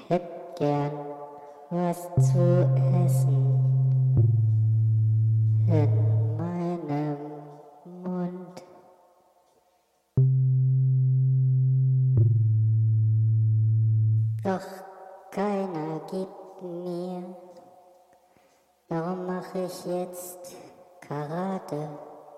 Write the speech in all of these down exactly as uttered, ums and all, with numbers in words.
hätt gern was zu essen in meinem Mund. Doch keiner gibt mir, darum mach ich jetzt Karate.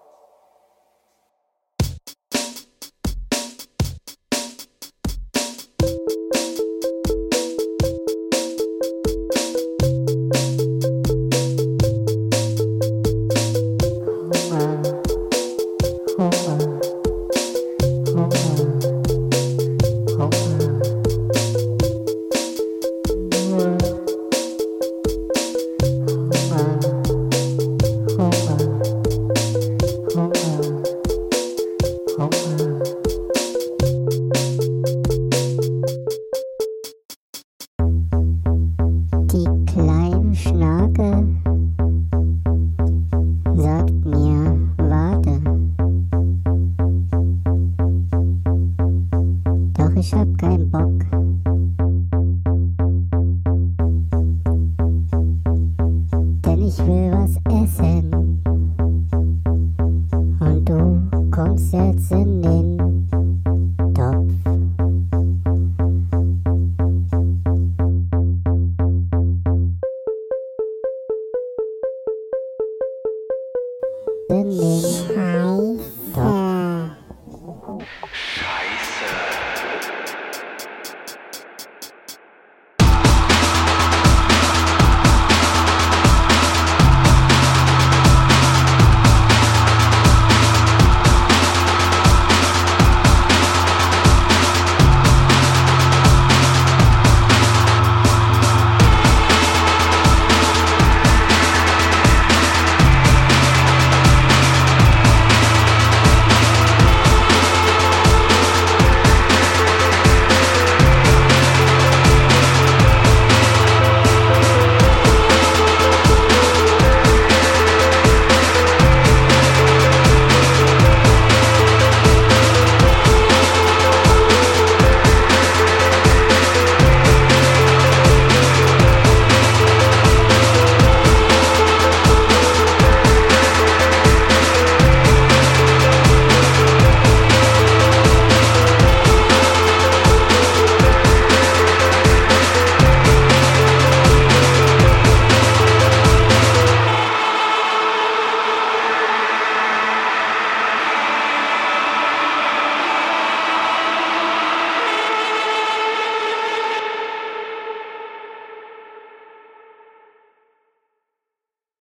Die kleine Schnake sagt mir, warte. Doch ich hab keinen Bock. Denn ich will was essen. Und du kommst jetzt in den Topf. In den